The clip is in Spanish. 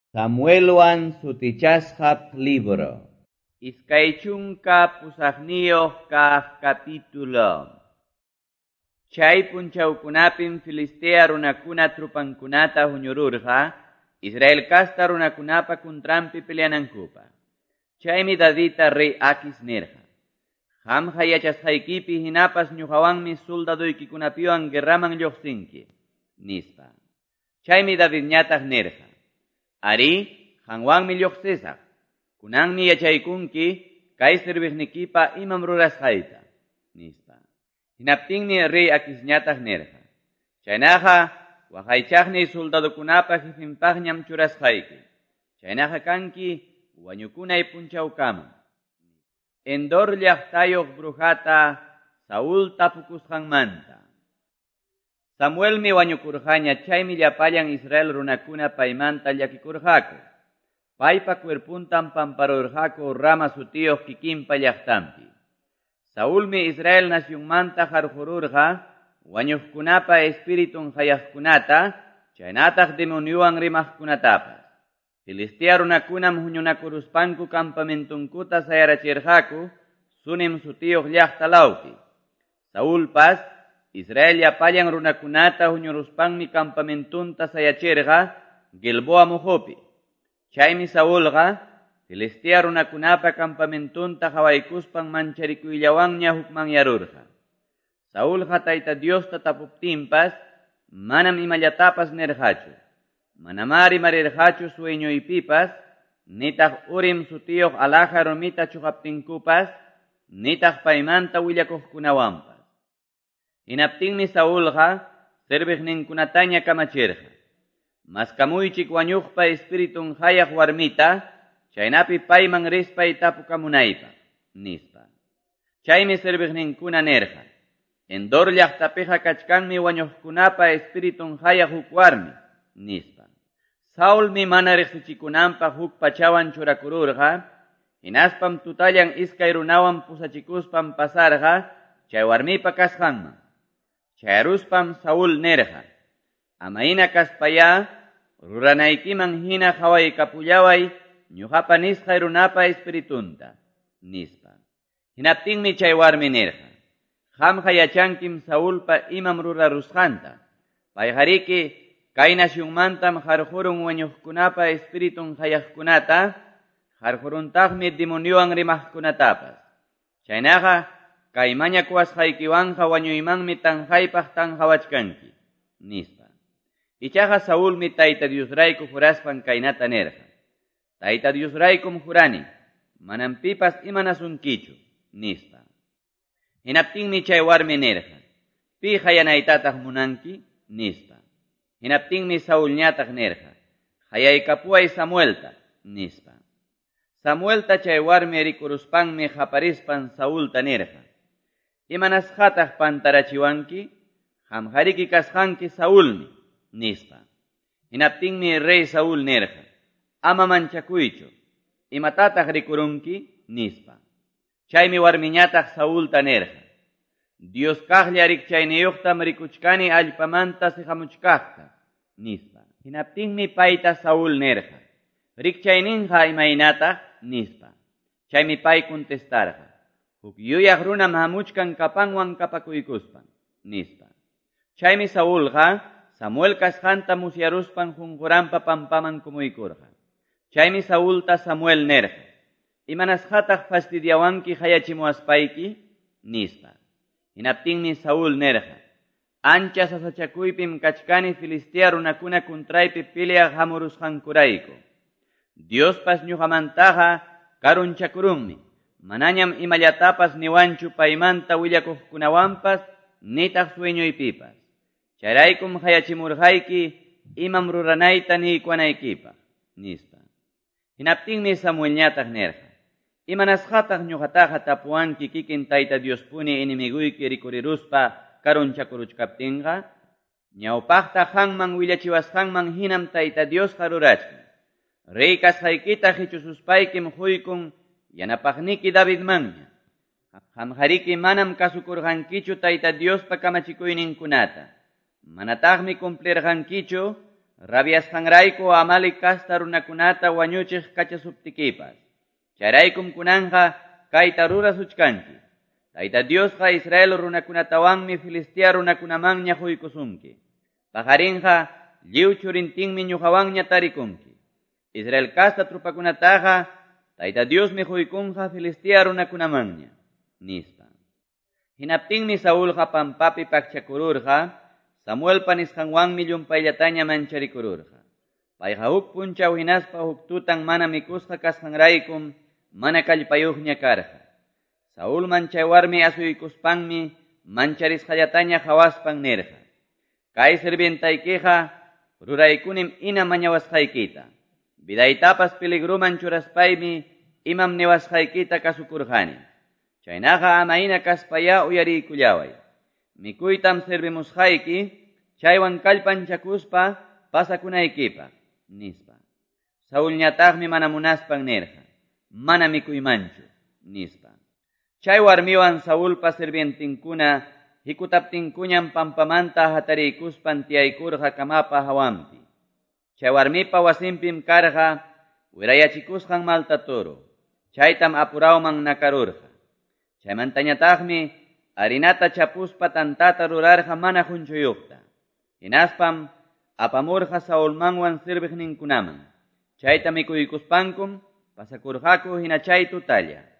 Samuelwan sutichasqap libro. Iskaychunka pusaqniyuq kaq capítulo. Chay punchawkunapim Filistea runakuna trupankunata huñururqa, Israel kasta runakunapa kuntranpi peleanankupa. Chaymi Davidta rey Aquis nirqa. Qamqa yachasqaykipi hinapas ñuqawanmi soldaduykicunapiwan guerraman lluqsinki, nispa. Chaymi Davidñataq nirqa. Ari, qamwanmi lluqsisaq. Kunanmi yachaykunki, kay sirviqnikipa imam rurasqayta, nispa. Hinaptinmi rey Aquisñataq nirqa. Chaynaqa, waqaychaqnii soldadukunapa jefinpaqñam churasqayki. Chaynaqa kanki, wañukunay punchawkama. Endor llaqtayuq brujata Saul tapukusqanmanta. Samuelmi wañukurqaña, chaymi llapallan Israel runakuna paymanta llakikurqaku. Paypa cuerpuntan pamparurqaku Rama sutiyuq kikinpa llaqtanpi. Saulmi Israel nacionmanta qarqururqa, wañuqkunapa espiritun hayaqkunata, chaynataq demoniuwan rimaqkunatapas. Filistea runakunam huñunakuruspanku campamentunkuta sayarachirqaku, Sunem sutiyuq llaqtalawpi. Saulpas, Israel llapallan runakunata huñuruspanmi campamentunta sayachirqa, Gilboa muhupi. Chaymi Saulqa, Filistea runakunapa campamentunta hawaykuspan mancharikuyllawanña hukman yarurqa. Saulqa Tayta Diosta tapuptinpas, manam imallatapas nirqachu. Manamari marirqachu sueñuypipas, nitaq Urim sutiyuq alaja rumita chuqaptinkupas, nitaq paymanta willakuqkunawanpas. Hinaptinmi Saulqa, sirviqninkunataña kamachirqa. Maskamuychik wañuqpa espiritun hayaq warmita, chaynapi payman rispay tapukamunaypaq, nispa. Chaymi sirviqninkuna nirqa. Endor llaqtapiqa kachkanmi wañuqkunapa espiritun hayaq huk warmi, nispa. Saulmi mana riqsichikunanpaq huk pachawan churakururqa, hinaspam tutallan iskay runawan pusachikuspan pasarqa, chay warmipa kasqanman. Chayaruspam Saul nirqa. Amaina kaspaya, ruranaykiman hina hawaykapullaway, ñuqapa nisqay runapa espiritunta, nispa. Hinaptinmi chay warmi nirqa. Qamqa yachankim Saulpa imam rurarusqanta. Payqariki, kay nacionmantam qarqurun wañuqkunapa espiritun hayaqkunata, qarquruntaqmi demoniuwan rimaqkunatapas. Chaynaqa, kay mañakuwasqaykiwanqa wañuymanmi tanqaypaq tanqawachkanki, nispa. Ichaqa Saulmi Tayta Diosrayku juraspan kaynata nirqa. Tayta Diosraykum jurani, manam pipas imanasunkichu, nispa. Hinaptinmi chay warmi nirqa. Pi hayanaytataq munanki, nispa. Hinaptinmi Saulñataq nirqa. Hayaykapuay Samuelta, nispa. Samuelta chay warmi rikuruspanmi haparispan Saulta nirqa. Imanasqataq pantarachiwanki, qamqariki kasqanki Saulmi, nispa. Hinaptinmi rey Saul nirqa. Ama manchakuychu, imatataq rikurunki, nispa. Chaymi warmiñataq Saulta nirqa. Dios kaqlla rikchayniyuqtam rikuchkani allpamanta sihamuchkaqta, nispa. Hinaptinmi payta Saul nirqa. Rikchayninqa imaynataq, nispa. Chaymi pay contestarqa. Huk yuyaq runam hamuchkan kapanwan kapakuykuspan, nispa. Chaymi Saulqa, Samuel kasqanta musyaruspan junquranpa pampaman kumuykurqa. Chaymi Saulta Samuel nirqa. Imanasqataq fastidiawanki hayachimuaspayki, nispa. Hinaptinmi Saul nirqa. Ancha sasachakuypim kachkani Filistea runakuna kuntraypi peleaq hamurusqankurayku. Diospas ñuqamantaqa karunchakurunmi. Manañam imallatapas niwanchu paymanta willakuqkunawanpas, nitaq sueñuypipas. Chayraykum hayachimurqayki imam ruranayta niykuanaykipaq, nispa. Hinaptinmi Samuelñataq nirqa. Imanasqataq ñuqataqa tapuanki kikin Tayta Diospuni inimiguyki rikuriruspa karunchakuruchkaptinqa, ñawpaqta qanman willachiwasqanman hinam Tayta Diosqa rurachkan. Rey kasqaykita hichususpaykim huykun yanapaqniki Davidmanña. Qamqariki manam kasukurqankichu Tayta Diospa kamachikuyninkunata. Manataqmi cumplirqankichu rabiasqanrayku amalik kasta runakunata wañuchiq kachasuptikipas. Chayraykum kunanja kayta rurasuchkanki. Tayta Diosqa Israel runakunatawanmi Filistea runakunamanña huykusunki. Pajarinja lliw churintinmi ñuqawanña tarikunki. Israel kasta trupakunataqa Tayta Diosmi huykunqa Filistea runakunamanña, nispa. Hinaptinmi Saulqa pampapi pakchakururqa, Samuelpa nisqanwanmi llumpayllataña mancharikururqa. Payqa huk punchaw hinaspa huk tutan mana mikusqa kasqanraykum mana kallpayuqña karqa. Saulman chay warmi asuykuspanmi mancharisqallataña hawaspan nirqa. Kay sirvientaykiqa ruraykunim ina mañawasqaykita. Vidaytapas peligruman churaspaymi imam niwasqaykita kasukurqani. Chaynaqa ama ina kaspaya uyariykullaway. Mikuytam servimusqayki, chaywan kallpanchakuspa pasakunaykipaq, nispa. Saulñataqmi mana munaspan nirqa. Mana mikuymanchu, nispa. Chay warmiwan Saulpa sirvientinkuna hikutaptinkuñam pampamanta hatariykuspan tiyaykurqa kamapa hawampi. Chay warmipa wasimpim karqa wirayachikusqan maltatoro. Chaytam apurawman nakarurqa. Chaymantañataqmi harinata chapuspa tantata rurarqa mana junchuyuqta. Hinaspam apamurqa Saulmanwan sirviqninkunaman. Chayta mikuykuspankum pasakurqaku hina chay tutalla.